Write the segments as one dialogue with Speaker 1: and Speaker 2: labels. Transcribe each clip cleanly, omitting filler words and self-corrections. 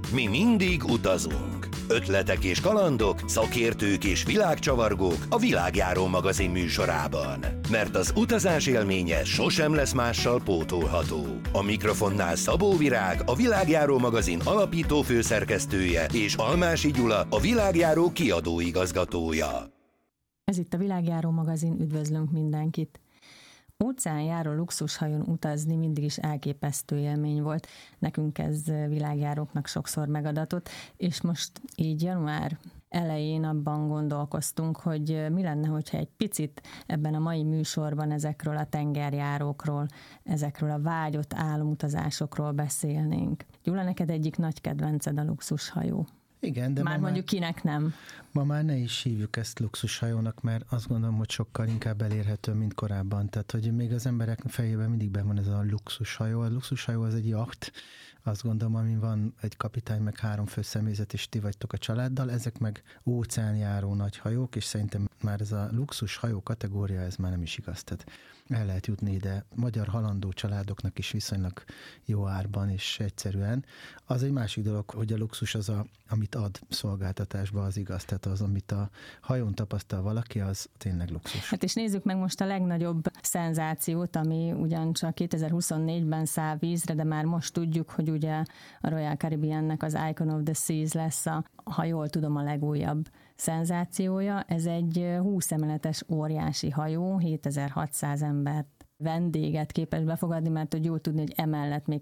Speaker 1: Mi mindig utazunk. Ötletek és kalandok, szakértők és világcsavargók a Világjáró magazin műsorában. Mert az utazás élménye sosem lesz mással pótolható. A mikrofonnál Szabó Virág, a Világjáró magazin alapító főszerkesztője, és Almási Gyula, a Világjáró kiadóigazgatója. Ez itt a Világjáró magazin, üdvözlünk mindenkit! Óceánjáró luxushajón utazni mindig is elképesztő élmény volt. Nekünk ez világjáróknak sokszor megadatott, és most így január elején abban gondolkoztunk, hogy mi lenne, hogyha egy picit ebben a mai műsorban ezekről a tengerjárókról, ezekről a vágyott álomutazásokról beszélnénk. Gyula, neked egyik nagy kedvenced a luxushajó.
Speaker 2: Igen, de
Speaker 1: már mondjuk kinek nem.
Speaker 2: Ma már ne is hívjuk ezt luxushajónak, mert azt gondolom, hogy sokkal inkább elérhető, mint korábban. Tehát, hogy még az emberek fejében mindig benn van ez a luxushajó. A luxushajó az egy jacht, azt gondolom, amin van egy kapitány, meg 3 fő személyzet, és ti vagytok a családdal. Ezek meg óceánjáró nagy hajók, és szerintem már ez a luxushajó kategória, ez már nem is igaz. Tehát el lehet jutni ide magyar halandó családoknak is viszonylag jó árban és egyszerűen. Az egy másik dolog, hogy a luxus az, amit ad szolgáltatásba, az igaz. Tehát az, amit a hajón tapasztal valaki, az tényleg luxus.
Speaker 1: Hát és nézzük meg most a legnagyobb szenzációt, ami ugyancsak 2024-ben száll vízre, de már most tudjuk, hogy ugye a Royal Caribbeannek az Icon of the Seas lesz ha jól tudom, a legújabb szenzációja. Ez egy 20 emeletes óriási hajó, 7600 embert vendéget képes befogadni, mert hogy jól tudni, hogy emellett még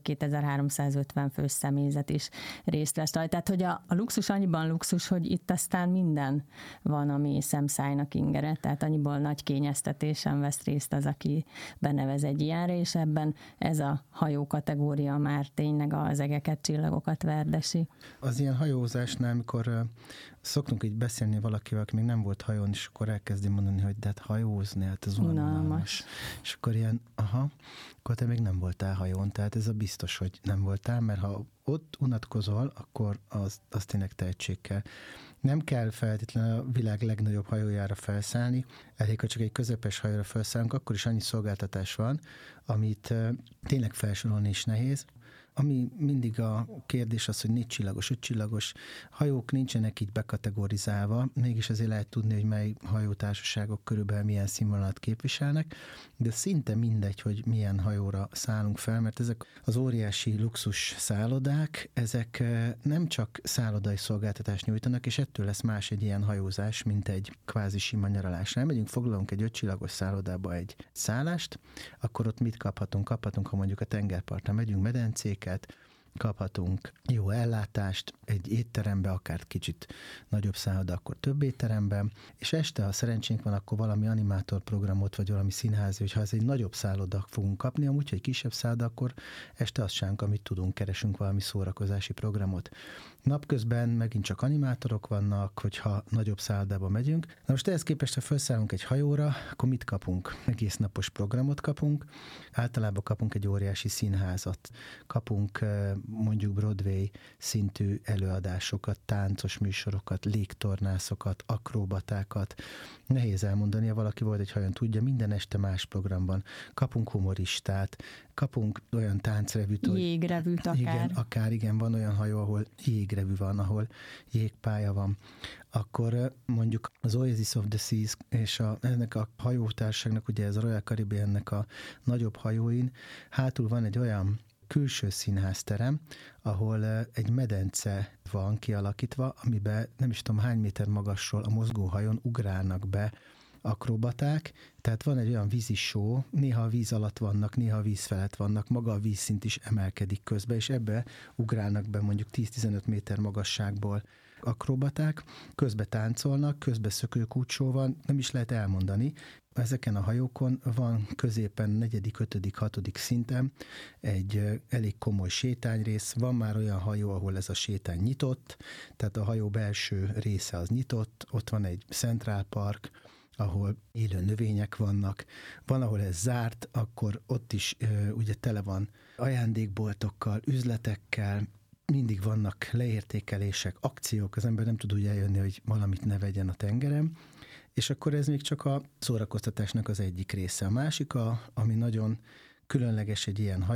Speaker 1: 2350 fős személyzet is részt vesz rajta. Tehát, hogy a luxus annyiban luxus, hogy itt aztán minden van, ami szemszájnak ingere, tehát annyiból nagy kényeztetésen vesz részt az, aki benevez egy ilyenre, és ebben ez a hajó kategória már tényleg az egeket, csillagokat verdesi.
Speaker 2: Az ilyen hajózásnál, amikor szoktunk így beszélni valakivel, aki még nem volt hajón, és akkor elkezdi mondani, hogy de hát hajózni, hát ez unalmas. És akkor ilyen, akkor te még nem voltál hajón, tehát ez a biztos, hogy nem voltál, mert ha ott unatkozol, akkor az tényleg tehetség kell. Nem kell feltétlenül a világ legnagyobb hajójára felszállni, elég, ha csak egy közepes hajóra felszállunk, akkor is annyi szolgáltatás van, amit tényleg felsorolni is nehéz. Ami mindig a kérdés az, hogy 4 csillagos, 5 csillagos hajók nincsenek így bekategorizálva, mégis azért lehet tudni, hogy mely hajótársaságok körülbelül milyen színvonalat képviselnek, de szinte mindegy, hogy milyen hajóra szállunk fel, mert ezek az óriási luxus szállodák, ezek nem csak szállodai szolgáltatást nyújtanak, és ettől lesz más egy ilyen hajózás, mint egy kvázi sima nyaralás. Ha megyünk, foglalunk egy 5 csillagos szállodába egy szállást, akkor ott mit kaphatunk? Kaphatunk, ha mondjuk a tengerpartra megyünk, medencéket, kaphatunk jó ellátást, egy étterembe, akár kicsit nagyobb szálloda, akkor több étteremben, és este, ha szerencsénk van, akkor valami animátorprogramot, vagy valami színházi, hogyha ez egy nagyobb szálloda fogunk kapni, amúgy, hogy kisebb szálloda, akkor este azt sánk, amit tudunk, keresünk valami szórakozási programot. Napközben megint csak animátorok vannak, hogyha nagyobb szállodába megyünk. Na most ehhez képest, ha felszállunk egy hajóra, akkor mit kapunk? Egész napos programot kapunk, általában kapunk egy óriási színházat, kapunk mondjuk Broadway szintű előadásokat, táncos műsorokat, légtornászokat, akrobatákat. Nehéz elmondani, ha valaki volt egy hajón, tudja, minden este más programban. Kapunk humoristát, kapunk olyan táncrevűt,
Speaker 1: jégrevűt akár.
Speaker 2: Igen, van olyan hajó, ahol jégrevű van, ahol jégpálya van. Akkor mondjuk az Oasis of the Seas és ennek a hajótársaságnak, ugye ez a Royal Caribbeannek a nagyobb hajóin, hátul van egy olyan külső színházterem, ahol egy medence van kialakítva, amiben nem is tudom hány méter magasról a mozgóhajón ugrálnak be akrobaták, tehát van egy olyan vízisó, néha a víz alatt vannak, néha a víz felett vannak, maga a vízszint is emelkedik közbe, és ebbe ugrálnak be mondjuk 10-15 méter magasságból akrobaták, közbe táncolnak, közbe szökőkúcsó van, nem is lehet elmondani. Ezeken a hajókon van középen 4., 5., 6. szinten egy elég komoly sétányrész, van már olyan hajó, ahol ez a sétány nyitott, tehát a hajó belső része az nyitott, ott van egy Central Park, ahol élő növények vannak. Van, ahol ez zárt, akkor ott is ugye tele van ajándékboltokkal, üzletekkel, mindig vannak leértékelések, akciók, az ember nem tud úgy eljönni, hogy valamit ne vegyen a tengeren, és akkor ez még csak a szórakoztatásnak az egyik része. A másik, ami nagyon különleges egy ilyen hajón,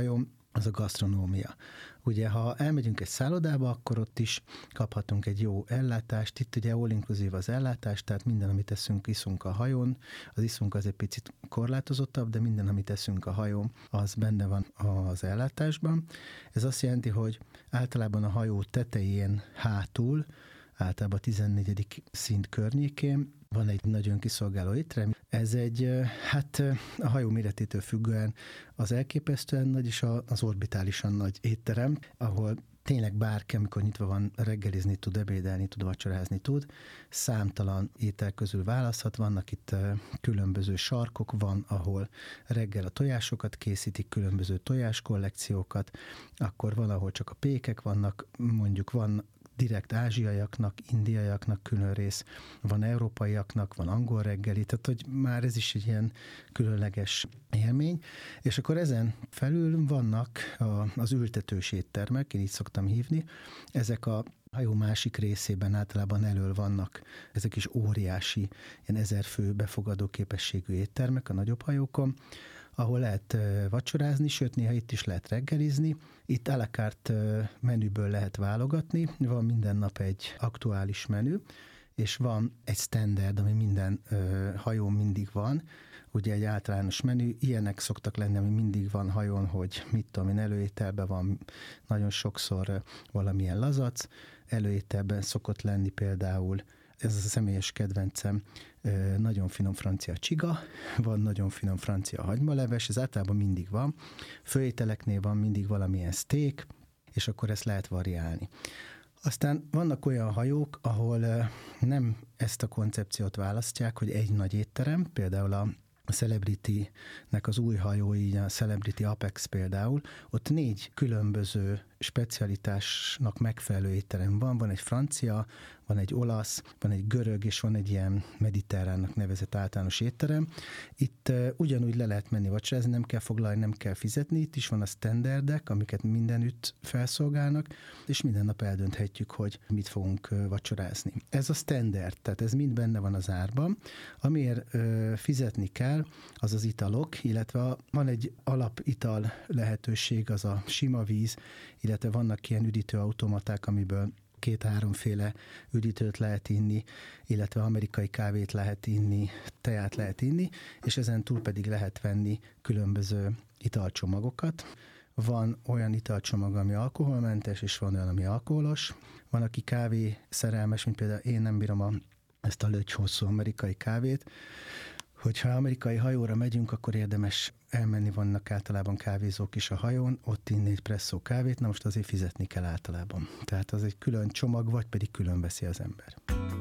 Speaker 2: az a gasztronómia. Ugye, ha elmegyünk egy szállodába, akkor ott is kaphatunk egy jó ellátást. Itt ugye all-inclusive az ellátás, tehát minden, amit eszünk, iszunk a hajón. Az iszunk az egy picit korlátozottabb, de minden, amit eszünk a hajón, az benne van az ellátásban. Ez azt jelenti, hogy általában a hajó tetején hátul, általában a 14. szint környékén van egy nagyon kiszolgáló étterem. Ez egy, hát a hajó méretétől függően az elképesztően nagy és az orbitálisan nagy étterem, ahol tényleg bárki, amikor nyitva van, reggelizni tud, ebédelni tud, vacsorázni tud. Számtalan étel közül választhat, vannak itt különböző sarkok, van, ahol reggel a tojásokat készítik, különböző tojáskollekciókat, akkor van, ahol csak a pékek vannak, mondjuk van direkt ázsiaiaknak, indiaiaknak külön rész, van európaiaknak, van angol reggeli, tehát hogy már ez is egy ilyen különleges élmény, és akkor ezen felül vannak az ültetős éttermek, én így szoktam hívni, ezek a hajó másik részében általában elől vannak ezek is óriási, ilyen 1000 fő befogadó képességű éttermek a nagyobb hajókon, ahol lehet vacsorázni, sőt néha itt is lehet reggelizni. Itt à la carte menüből lehet válogatni, van minden nap egy aktuális menü, és van egy standard, ami minden hajón mindig van, ugye egy általános menü, ilyenek szoktak lenni, ami mindig van hajón, hogy mit tudom én, előételben van nagyon sokszor valamilyen lazac, előételben szokott lenni például, ez a személyes kedvencem, nagyon finom francia csiga, van nagyon finom francia hagymaleves, ez általában mindig van. Főételeknél van mindig valamilyen steak, és akkor ezt lehet variálni. Aztán vannak olyan hajók, ahol nem ezt a koncepciót választják, hogy egy nagy étterem, például a Celebrity-nek az új hajói, a Celebrity Apex például, ott 4 különböző specialitásnak megfelelő étterem van. Van egy francia, van egy olasz, van egy görög, és van egy ilyen mediterránnak nevezett általános étterem. Itt ugyanúgy le lehet menni vacsorázni, nem kell foglalni, nem kell fizetni. Itt is van a standardek, amiket mindenütt felszolgálnak, és minden nap eldönthetjük, hogy mit fogunk vacsorázni. Ez a standard, tehát ez mind benne van az árban. Amiért fizetni kell, az az italok, illetve van egy alapital lehetőség, az a sima víz, illetve vannak ilyen üdítőautomaták, amiből 2-3 féle üdítőt lehet inni, illetve amerikai kávét lehet inni, teát lehet inni, és ezen túl pedig lehet venni különböző italcsomagokat. Van olyan italcsomag, ami alkoholmentes, és van olyan, ami alkoholos. Van, aki kávé szerelmes, mint például én nem bírom ezt a lötyhosszú amerikai kávét. Hogyha amerikai hajóra megyünk, akkor érdemes elmenni, vannak általában kávézók is a hajón, ott inni egy presszó kávét, na most azért fizetni kell általában. Tehát az egy külön csomag, vagy pedig külön veszi az ember.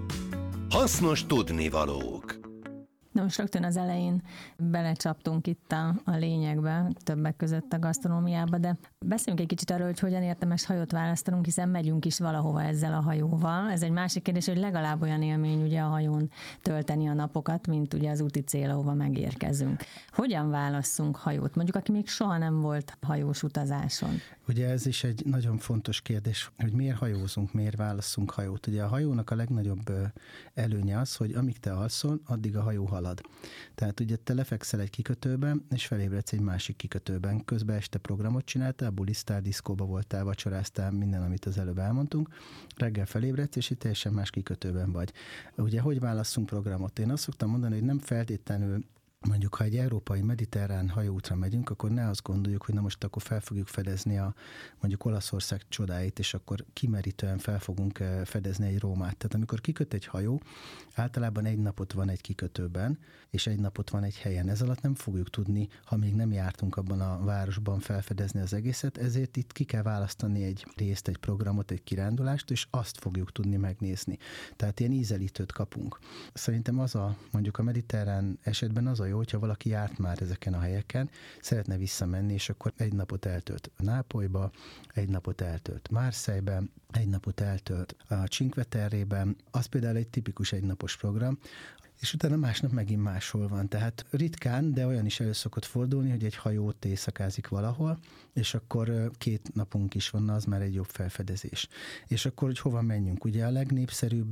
Speaker 1: Hasznos tudnivalók.
Speaker 3: Na most rögtön az elején belecsaptunk itt a lényegbe, többek között a gasztronómiába, de beszéljünk egy kicsit arról, hogy hogyan érdemes hajót választanunk, hiszen megyünk is valahova ezzel a hajóval. Ez egy másik kérdés, hogy legalább olyan élmény ugye a hajón tölteni a napokat, mint ugye az úti cél, ahova megérkezünk. Hogyan válasszunk hajót? Mondjuk, aki még soha nem volt hajós utazáson.
Speaker 2: Ugye ez is egy nagyon fontos kérdés, hogy miért hajózunk, miért válasszunk hajót. Ugye a hajónak a legnagyobb előnye az, hogy amíg te alszol, addig a hajó halad. Tehát ugye te lefekszel egy kikötőben, és felébredsz egy másik kikötőben. Közben este programot csináltál, bulisztál, diszkóba voltál, vacsoráztál, minden, amit az előbb elmondtunk. Reggel felébredsz, és itt teljesen más kikötőben vagy. Ugye, hogy válasszunk programot? Én azt szoktam mondani, hogy nem feltétlenül mondjuk, ha egy európai mediterrán hajóútra megyünk, akkor ne azt gondoljuk, hogy na most akkor fel fogjuk fedezni mondjuk Olaszország csodáit, és akkor kimerítően fel fogunk fedezni egy Rómát. Tehát amikor kiköt egy hajó, általában egy napot van egy kikötőben, és egy napot van egy helyen. Ez alatt nem fogjuk tudni, ha még nem jártunk abban a városban felfedezni az egészet, ezért itt ki kell választani egy részt, egy programot, egy kirándulást, és azt fogjuk tudni megnézni. Tehát ilyen ízelítőt kapunk. Szerintem mondjuk a mediterrán esetben az a jó, hogyha valaki járt már ezeken a helyeken, szeretne visszamenni, és akkor egy napot eltölt Nápolyba, egy napot eltölt Marseille-ben, egy napot eltölt a Cinque Terre-ben, az például egy tipikus egynapos program, és utána másnap megint máshol van. Tehát ritkán, de olyan is elő szokott fordulni, hogy egy hajó éjszakázik valahol, és akkor 2 napunk is van, az már egy jobb felfedezés. És akkor, hogy hova menjünk? Ugye a legnépszerűbb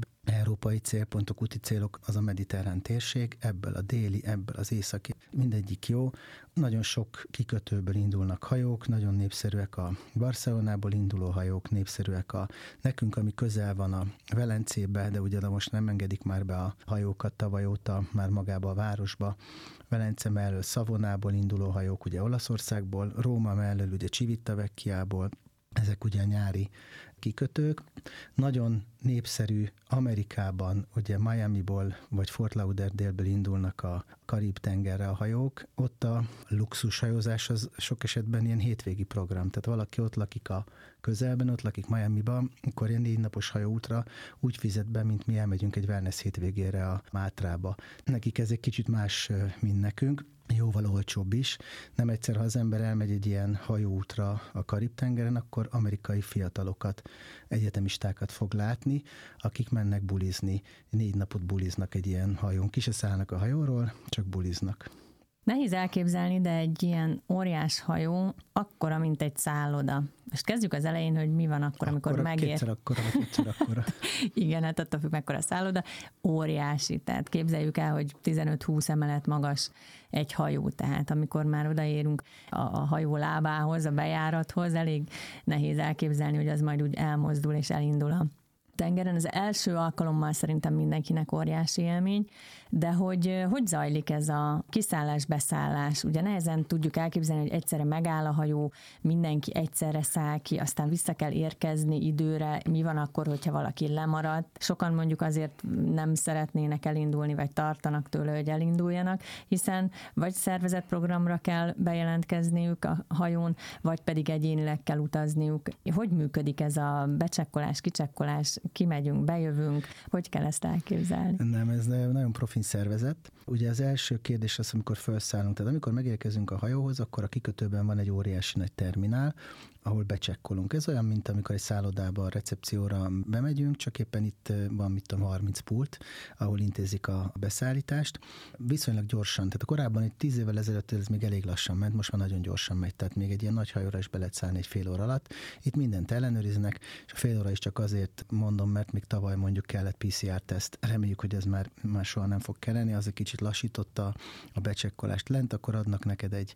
Speaker 2: európai célpontok, úti célok az a mediterrán térség, ebből a déli, ebből az északi, mindegyik jó. Nagyon sok kikötőből indulnak hajók, nagyon népszerűek a Barcelonából induló hajók, népszerűek nekünk, ami közel van a Velencébe, de ugye most nem engedik már be a hajókat tavaly óta már magába a városba. Velence mellől Szavonából induló hajók, ugye Olaszországból, Róma mellől ugye Civitavecchiából, ezek ugye nyári kikötők. Nagyon népszerű Amerikában, ugye Miamiból vagy Fort Lauderdale-ből indulnak a Karib-tengerre a hajók. Ott a luxushajózás az sok esetben ilyen hétvégi program. Tehát valaki ott lakik a közelben, ott lakik Miamiban, akkor ilyen 4 napos hajóútra úgy fizet be, mint mi elmegyünk egy wellness hétvégére a Mátrába. Nekik ez egy kicsit más, mint nekünk. Jóval olcsóbb is. Nem egyszer, ha az ember elmegy egy ilyen hajóútra a Karib-tengeren, akkor amerikai fiatalokat, egyetemistákat fog látni, akik mennek bulizni. 4 napot buliznak egy ilyen hajón. Ki se szállnak a hajóról, csak buliznak.
Speaker 3: Nehéz elképzelni, de egy ilyen óriás hajó akkora, mint egy szálloda. Most kezdjük az elején, hogy mi van akkor, amikor megér.
Speaker 2: Kétszer akkora.
Speaker 3: Igen, hát attól függ, mekkora szálloda. Óriási, tehát képzeljük el, hogy 15-20 emelet magas egy hajó, tehát amikor már odaérünk a hajó lábához, a bejárathoz, elég nehéz elképzelni, hogy az majd úgy elmozdul és elindul a tengeren. Az első alkalommal szerintem mindenkinek óriási élmény, de hogy zajlik ez a kiszállás-beszállás? Ugye nehezen tudjuk elképzelni, hogy egyszerre megáll a hajó, mindenki egyszerre száll ki, aztán vissza kell érkezni időre. Mi van akkor, hogyha valaki lemarad? Sokan mondjuk azért nem szeretnének elindulni, vagy tartanak tőle, hogy elinduljanak, hiszen vagy szervezett programra kell bejelentkezniük a hajón, vagy pedig egyénileg kell utazniuk. Hogy működik ez a becsekkolás, kicsekkolás, kimegyünk, bejövünk, hogy kell ezt elképzelni?
Speaker 2: Nem, ez nagyon profin szervezet. Ugye az első kérdés az, amikor felszállunk, tehát amikor megérkezünk a hajóhoz, akkor a kikötőben van egy óriási nagy terminál, ahol becsekkolunk. Ez olyan, mint amikor egy szállodába a recepcióra bemegyünk, csak éppen itt van, 30 pult, ahol intézik a beszállítást. Viszonylag gyorsan, tehát korábban egy 10 évvel ezelőtt ez még elég lassan ment, most már nagyon gyorsan megy, tehát még egy ilyen nagy hajóra is be lehet szállni egy fél óra alatt. Itt mindent ellenőriznek, és a fél óra is csak azért mondom, mert még tavaly mondjuk kellett PCR-teszt. Reméljük, hogy ez már soha nem fog kelleni, az egy kicsit lassította a becsekkolást lent, akkor adnak neked egy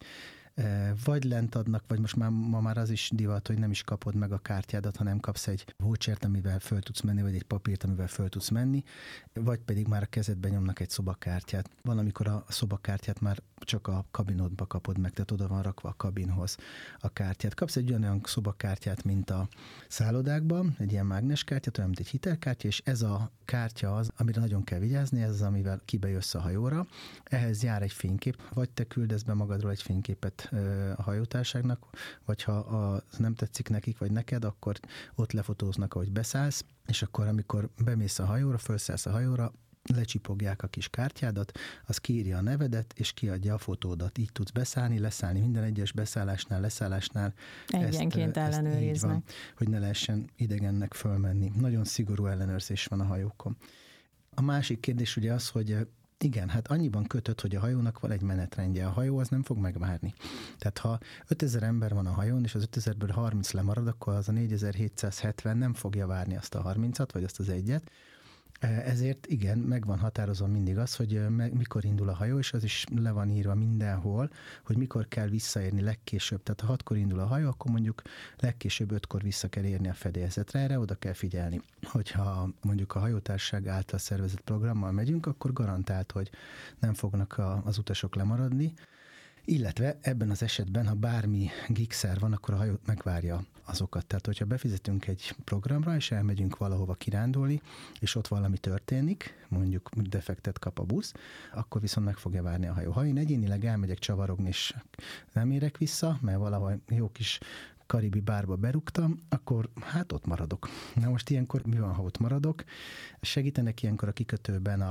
Speaker 2: vagy lent adnak, vagy most ma már az is divat, hogy nem is kapod meg a kártyádat, hanem kapsz egy vouchert, amivel föl tudsz menni, vagy egy papírt, amivel föl tudsz menni, vagy pedig már a kezedbe nyomnak egy szobakártyát. Van, amikor a szobakártyát már csak a kabinodba kapod meg, tehát oda van rakva a kabinhoz a kártyát. Kapsz egy olyan szobakártyát, mint a szállodákban, egy ilyen mágneskártyát, olyan, mint egy hitelkártya, és ez a kártya az, amire nagyon kell vigyázni, ez az, amivel kibejössz a hajóra. Ehhez jár egy fénykép, vagy te küldesz be magadról egy fényképet a hajótárságnak, vagy ha az nem tetszik nekik, vagy neked, akkor ott lefotóznak, ahogy beszállsz, és akkor, amikor bemész a hajóra, felszállsz a hajóra, lecsipogják a kis kártyádat, az kiírja a nevedet, és kiadja a fotódat. Így tudsz beszállni, leszállni minden egyes beszállásnál, leszállásnál.
Speaker 3: Egyenként ellenőriznek.
Speaker 2: Van, hogy ne lehessen idegennek fölmenni. Nagyon szigorú ellenőrzés van a hajókon. A másik kérdés ugye az, hogy igen, hát annyiban kötött, hogy a hajónak van egy menetrendje. A hajó az nem fog megvárni. Tehát ha 5000 ember van a hajón, és az 5000-ből 30 lemarad, akkor az a 4770 nem fogja várni azt a 30-at, vagy azt az egyet. Ezért igen, meg van határozva mindig az, hogy mikor indul a hajó, és az is le van írva mindenhol, hogy mikor kell visszaérni legkésőbb. Tehát ha 6-kor indul a hajó, akkor mondjuk legkésőbb 5-kor vissza kell érni a fedélzetre, erre oda kell figyelni. Hogyha mondjuk a hajótársaság által szervezett programmal megyünk, akkor garantált, hogy nem fognak az utasok lemaradni, illetve ebben az esetben, ha bármi gigszer van, akkor a hajó megvárja azokat. Tehát, hogyha befizetünk egy programra, és elmegyünk valahova kirándulni, és ott valami történik, mondjuk defektet kap a busz, akkor viszont meg fogja várni a hajó. Ha én egyénileg elmegyek csavarogni, és nem érek vissza, mert valahol jó kis karibi bárba berúgtam, akkor hát ott maradok. Na most ilyenkor mi van, ha ott maradok? Segítenek ilyenkor a kikötőben a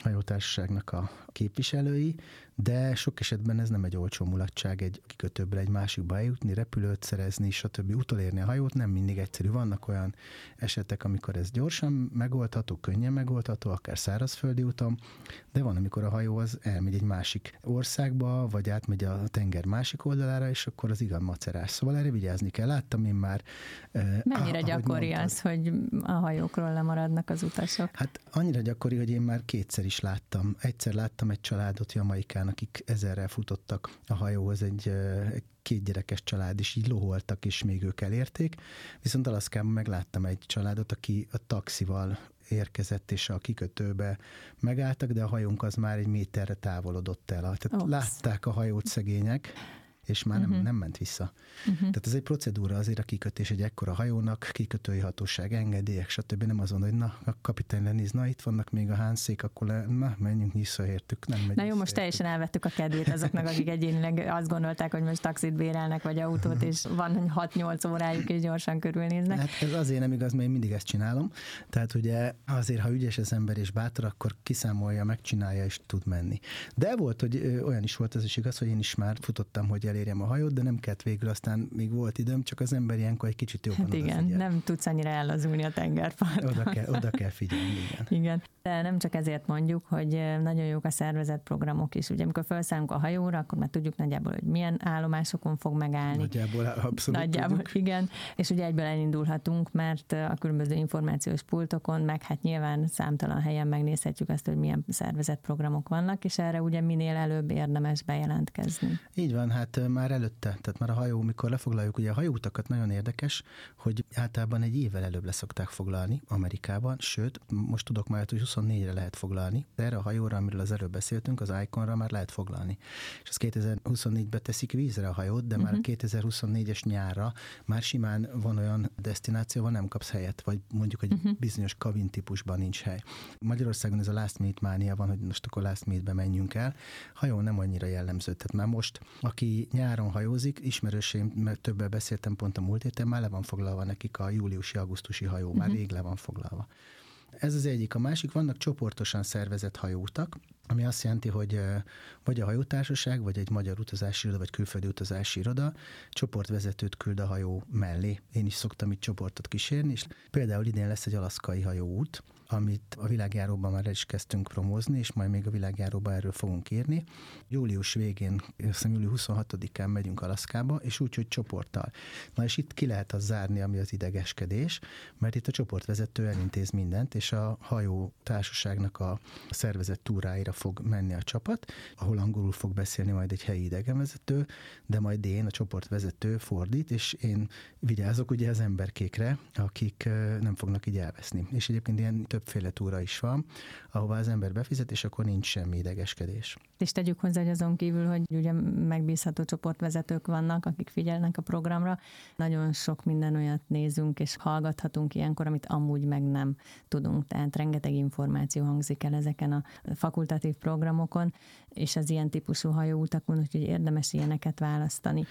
Speaker 2: hajótársaságnak a képviselői, de sok esetben ez nem egy olcsó mulatság egy kikötőből egy másikba eljutni, repülőt szerezni, stb. Utolérni a hajót nem mindig egyszerű. Vannak olyan esetek, amikor ez gyorsan megoldható, könnyen megoldható, akár szárazföldi úton, de van, amikor a hajó az elmegy egy másik országba, vagy átmegy a tenger másik oldalára, és akkor az igen macerás. Szóval erre vigyázni kell. Láttam én már.
Speaker 3: Mennyire gyakori az, hogy a hajókról lemaradnak az utasok?
Speaker 2: Hát annyira gyakori, hogy én már kétszer is láttam. Egyszer láttam egy családot Jamaikán, akik 1000-rel futottak a hajóhoz, egy 2 gyerekes család is, így loholtak, és még ők elérték. Viszont Alaszkában megláttam egy családot, aki a taxival érkezett, és a kikötőbe megálltak, de a hajónk az már 1 méterre távolodott el. Tehát látták a hajót szegények, és már nem ment vissza. Tehát ez egy procedúra azért a kikötés egy ekkora hajónak, kikötői hatóság, engedélyek, stb. Nem azon, hogy na, a kapitány lenéz, na itt vannak még a hánszék, akkor na, menjünk visszaértük.
Speaker 3: Na jó, most teljesen elvettük a kedvét azoknak, akik egyénileg azt gondolták, hogy most taxit bérelnek, vagy autót, és van 6-8 órájuk, és gyorsan körülnéznek.
Speaker 2: Hát ez azért nem igaz, mert én mindig ezt csinálom. Tehát ugye azért, ha ügyes az ember és bátor, akkor kiszámolja, megcsinálja, és tud menni. De volt, hogy olyan is volt, az is igaz, hogy én is már futottam, hogy elérjem a hajót, de nem kellett végül, aztán még volt időm, csak az ember ilyenkor egy kicsit jobban
Speaker 3: hát igen, nem tudsz annyira ellazulni a tengerparton.
Speaker 2: Oda kell figyelni, igen.
Speaker 3: Igen. De nem csak ezért mondjuk, hogy nagyon jók a szervezett programok is. Ugye amikor felszállunk a hajóra, akkor már tudjuk nagyjából, hogy milyen állomásokon fog megállni.
Speaker 2: Nagyjából abszolút tudjuk.
Speaker 3: Igen. És ugye egyből elindulhatunk, mert a különböző információs pultokon, meg hát nyilván számtalan helyen megnézhetjük azt, hogy milyen szervezett programok vannak, és erre ugye minél előbb érdemes bejelentkezni.
Speaker 2: Így van, hát már előtte, tehát már a hajó, mikor lefoglaljuk, ugye a hajóutakat nagyon érdekes, hogy általában egy évvel előbb leszokták foglalni Amerikában, sőt, most tudok majd, hogy 24-re lehet foglalni, de erre a hajóra, amiről az előbb beszéltünk, az Iconra már lehet foglalni. És az 2024-be teszik vízre a hajót, de már a 2024-es nyárra már simán van olyan desztináció, ahol nem kapsz helyet, vagy mondjuk egy bizonyos kabin típusban nincs hely. Magyarországon ez a last minute mánia van, hogy most akkor last minute-be menjünk el. Hajó nem annyira jellemző, tehát már most, aki nyáron hajózik, ismerőseim, mert többel beszéltem pont a múlt héten, már le van foglalva nekik a júliusi-augusztusi hajó, már rég le van foglalva. Ez az egyik. A másik, vannak csoportosan szervezett hajóutak, ami azt jelenti, hogy vagy a hajótársaság, vagy egy magyar utazási iroda, vagy külföldi utazási iroda csoportvezetőt küld a hajó mellé. Én is szoktam itt csoportot kísérni, és például idén lesz egy alaszkai hajóút, amit a világjáróban már el is kezdtünk promózni, és majd még a világjáróban erről fogunk írni. Július végén, július 26-án megyünk Alaszkába, és úgy, hogy csoporttal. Na és itt ki lehet az zárni, ami az idegeskedés, mert itt a csoportvezető elintéz mindent, és a hajó társaságnak a szervezett túráira fog menni a csapat, ahol angolul fog beszélni majd egy helyi idegenvezető, de majd én, a csoportvezető fordít, és én vigyázok ugye az emberkékre, akik nem fognak így elveszni. És egyébként ilyen többféle túra is van, ahová az ember befizet, és akkor nincs semmi idegeskedés.
Speaker 3: És tegyük hozzá, hogy azon kívül, hogy ugye megbízható csoportvezetők vannak, akik figyelnek a programra, nagyon sok minden olyat nézünk, és hallgathatunk ilyenkor, amit amúgy meg nem tudunk. Tehát rengeteg információ hangzik el ezeken a fakultatív programokon, és az ilyen típusú hajóutakon, úgyhogy érdemes ilyeneket választani.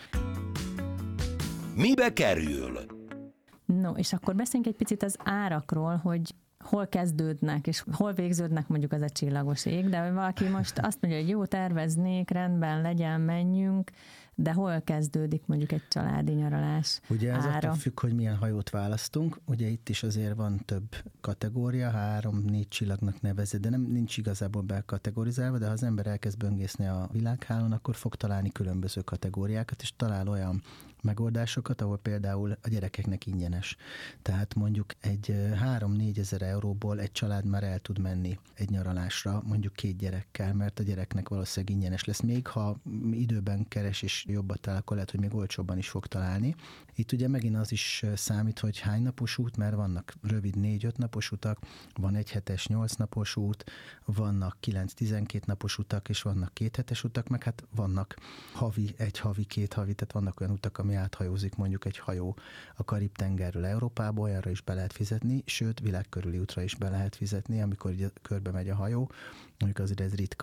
Speaker 1: Mibe kerül?
Speaker 3: No, és akkor beszéljünk egy picit az árakról, hogy hol kezdődnek, és hol végződnek mondjuk az a csillagos ég, de hogy valaki most azt mondja, hogy jó, terveznék, rendben legyen, menjünk, de hol kezdődik mondjuk egy családi nyaralás
Speaker 2: ugye ez
Speaker 3: ára?
Speaker 2: attól függ, hogy milyen hajót választunk. Ugye itt is azért van több kategória, 3-4 csillagnak nevezett, de nincs igazából bekategorizálva, de ha az ember elkezd böngészni a világhálón, akkor fog találni különböző kategóriákat, és talál olyan megoldásokat, ahol például a gyerekeknek ingyenes. Tehát mondjuk egy 3-4 ezer euróból egy család már el tud menni egy nyaralásra, mondjuk 2 gyerekkel, mert a gyereknek valószínűleg ingyenes lesz. Még ha időben keres és jobbat talál, akkor lehet, hogy még olcsóbban is fog találni. Itt ugye megint az is számít, hogy hány napos út, mert vannak rövid 4-5 napos utak, van 1 hetes 8 napos út, vannak 9-12 napos utak, és vannak 2 hetes utak, meg hát vannak havi, 1 havi, 2 havi, tehát vannak olyan utak, ami áthajózik mondjuk egy hajó a Karib-tengerről Európába, olyanra is be lehet fizetni, sőt, világkörüli útra is be lehet fizetni, amikor körbe megy a hajó, mondjuk azért ez ritka.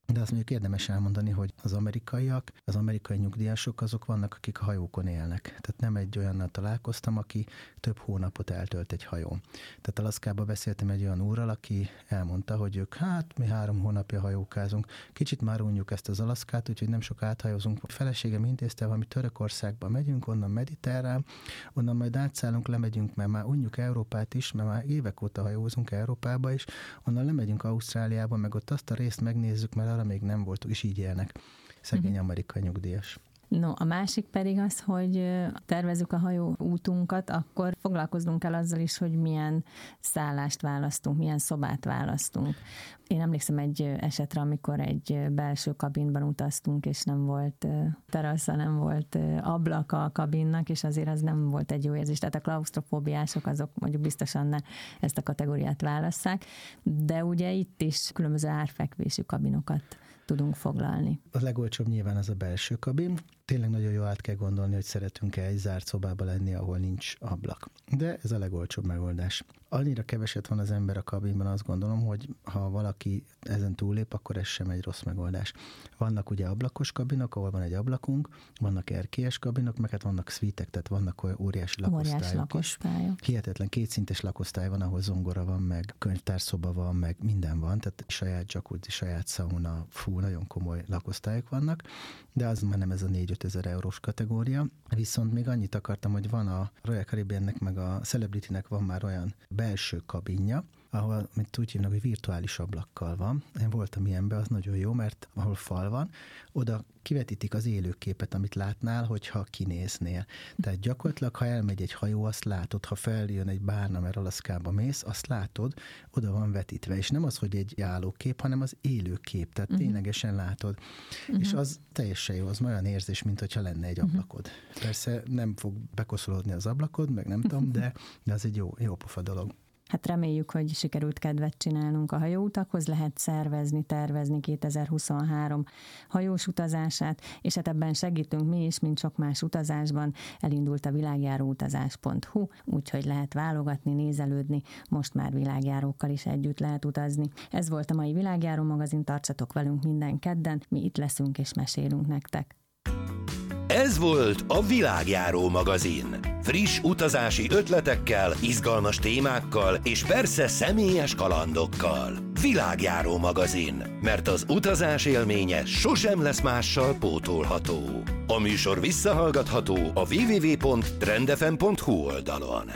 Speaker 2: De azt mondjuk érdemes elmondani, hogy az amerikai nyugdíjasok azok vannak, akik a hajókon élnek. Tehát nem egy olyannal találkoztam, aki több hónapot eltölt egy hajón. Tehát Alaszkába beszéltem egy olyan úrral, aki elmondta, hogy ők mi 3 hónapja hajókázunk. Kicsit már unjuk ezt az Alaszkát, úgyhogy nem sok áthajózunk. A feleségem intézte, valami Törökországba megyünk, onnan mediterrán, onnan majd átszállunk, lemegyünk, mert már unjuk Európát is, mert már évek óta hajózunk Európába is, onnan lemegyünk Ausztráliába, meg ott azt a részt megnézzük, mert arra még nem voltunk, és így élnek. Szegény amerikai nyugdíjas.
Speaker 3: No, a másik pedig az, hogy tervezzük a hajó útunkat, akkor foglalkoznunk kell azzal is, hogy milyen szállást választunk, milyen szobát választunk. Én emlékszem egy esetre, amikor egy belső kabinban utaztunk, és nem volt terasza, nem volt ablaka a kabinnak, és azért az nem volt egy jó érzés. Tehát a klausztrofóbiások azok mondjuk biztosan ne ezt a kategóriát válasszák, de ugye itt is különböző árfekvésű kabinokat tudunk foglalni.
Speaker 2: A legolcsóbb nyilván az a belső kabin. Tényleg nagyon jól át kell gondolni, hogy szeretünk-e egy zárt szobába lenni, ahol nincs ablak. De ez a legolcsóbb megoldás. Annyira keveset van az ember a kabinban, azt gondolom, hogy ha valaki ezen túllép, akkor ez sem egy rossz megoldás. Vannak ugye ablakos kabinok, ahol van egy ablakunk, vannak erkélyes kabinok, meg hát vannak szvítek, tehát vannak olyan óriási lakosztályok is. Hihetetlen 2 szintes lakosztály van, ahol zongora van, meg könyvtárszoba van, meg minden van, tehát saját jacuzzi, saját sauna, nagyon komoly lakosztályok vannak, de az már nem ez a 4-5 ezer eurós kategória. Viszont még annyit akartam, hogy van a Royal Caribbeannek meg a Celebrity-nek van már olyan belső kabinja, ahol, mint úgy hívnak, hogy virtuális ablakkal van. Én voltam ilyenben, az nagyon jó, mert ahol fal van, oda kivetítik az élőképet, amit látnál, hogyha kinéznél. Tehát gyakorlatilag, ha elmegy egy hajó, azt látod, ha feljön egy bárna, mert Alaszkába mész, azt látod, oda van vetítve. És nem az, hogy egy állókép, hanem az élőkép, tehát ténylegesen látod. És az teljesen jó, az olyan érzés, mint hogyha lenne egy ablakod. Persze nem fog bekoszolódni az ablakod, meg nem tudom, de az egy jó pofa dolog.
Speaker 3: Hát reméljük, hogy sikerült kedvet csinálnunk a hajóutakhoz, lehet tervezni 2023 hajós utazását, és hát ebben segítünk mi is, mint sok más utazásban. Elindult a világjáróutazás.hu, úgyhogy lehet válogatni, nézelődni, most már világjárókkal is együtt lehet utazni. Ez volt a mai Világjáró magazin, tartsatok velünk minden kedden, mi itt leszünk és mesélünk nektek.
Speaker 1: Ez volt a Világjáró magazin. Friss utazási ötletekkel, izgalmas témákkal és persze személyes kalandokkal. Világjáró magazin, mert az utazás élménye sosem lesz mással pótolható. A műsor visszahallgatható a www.trendfm.hu oldalon.